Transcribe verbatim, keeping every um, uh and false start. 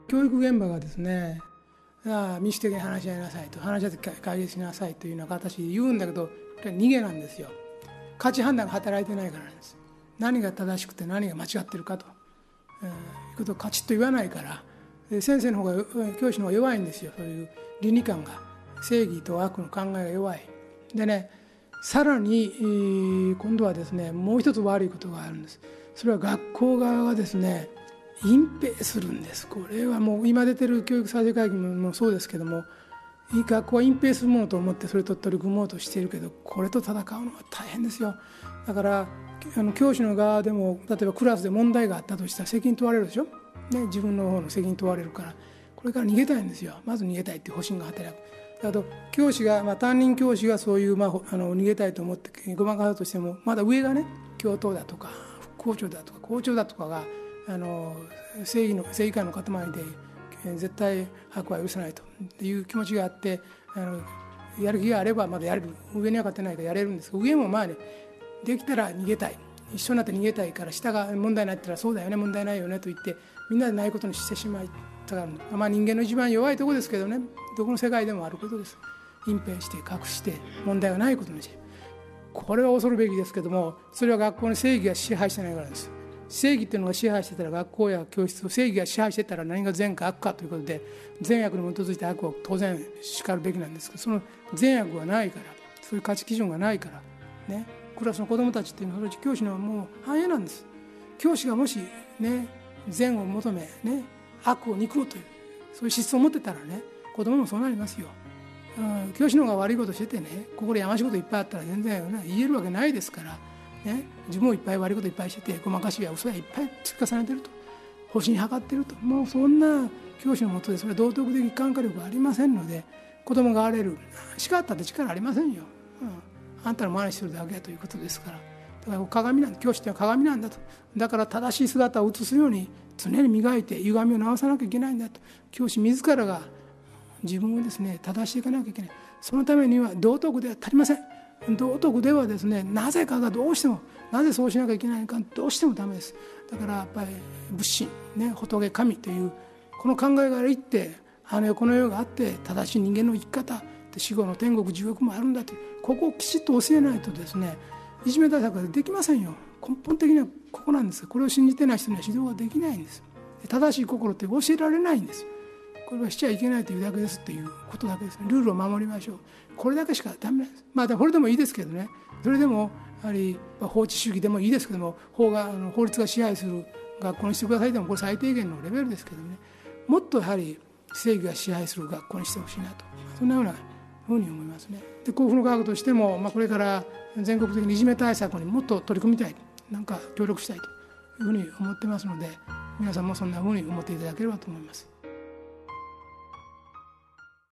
教育現場がですね、ああ民主的に話し合いなさいと、話し合って解決しなさいというような形で言うんだけど、これは逃げなんですよ。価値判断が働いてないからなんです。何が正しくて何が間違ってるかと、えー、いうことをカチッと言わないから、で先生の方が教師の方が弱いんですよ。そういう倫理観が、正義と悪の考えが弱い。でね、さらに今度はですね、もう一つ悪いことがあるんです。それは学校側がですね、隠蔽するんです。これはもう今出てる教育再生会議もそうですけども、学校は隠蔽するものと思ってそれと取り組もうとしているけど、これと戦うのは大変ですよ。だからあの教師の側でも、例えばクラスで問題があったとしたら責任問われるでしょ、ね、自分の方の責任問われるから、これから逃げたいんですよ。まず逃げたいっていう方針が働く。あと教師が、まあ、担任教師がそういう、まあ、あの逃げたいと思ってごまかそうとしても、まだ上がね、教頭だとか副校長だとか校長だとかがあの正義の正義感の塊で絶対悪は許さないという気持ちがあって、あのやる気があればまだやれる、上に上がってないからやれるんですけど、上もまあね、できたら逃げたい、一緒になって逃げたいから、下が問題になったらそうだよね、問題ないよねと言ってみんなでないことにしてしまいたがる。まあ人間の一番弱いところですけどね、どこの世界でもあることです。隠蔽して隠して問題がないことにして、これは恐るべきですけども、それは学校に正義が支配してないからです。正義っていうのが支配してたら、学校や教室を正義が支配してたら何が善か悪かということで、善悪に基づいて悪を当然叱るべきなんですけど、その善悪がないから、そういう価値基準がないからね、クラスの子どもたちっていうのは教師のもう反映なんです。教師がもしね、善を求めね、悪を憎むというそういう資質を持ってたらね、子どももそうなりますよ。うん、教師の方が悪いことしててね、心やましいこといっぱいあったら全然、ね、言えるわけないですからね、自分もいっぱい悪いこといっぱいしてて、ごまかしや嘘やいっぱい積み重ねてると、保身図ってると、もうそんな教師のもとでそれは道徳的感化力がありませんので、子供が荒れる、叱ったって力ありませんよ、うん、あんたの真似してるだけやということですから。だから鏡なんだ、教師って鏡なんだと。だから正しい姿を映すように常に磨いて歪みを直さなきゃいけないんだと。教師自らが自分をですね正していかなきゃいけない。そのためには道徳では足りません。道徳ではですね、なぜかがどうしても、なぜそうしなきゃいけないのかどうしてもダメです。だからやっぱり仏神、ね、仏神というこの考えから言って、あの世この世があって正しい人間の生き方、死後の天国地獄もあるんだという、ここをきちっと教えないとですね、いじめ対策ができませんよ。根本的にはここなんです。これを信じてない人には指導ができないんです。正しい心って教えられないんです。これはしちゃいけないというだけですっていうことだけですね。ルールを守りましょう。これだけしかダメなんです。まあこれでもいいですけどね。それでもやはり法治主義でもいいですけども、法があの法律が支配する学校にしてくださいでもこれ最低限のレベルですけどね。もっとやはり正義が支配する学校にしてほしいなと、そんなようなふうに思いますね。で幸福の科学としても、まあ、これから全国的にいじめ対策にもっと取り組みたい、なんか協力したいというふうに思ってますので、皆さんもそんなふうに思っていただければと思います。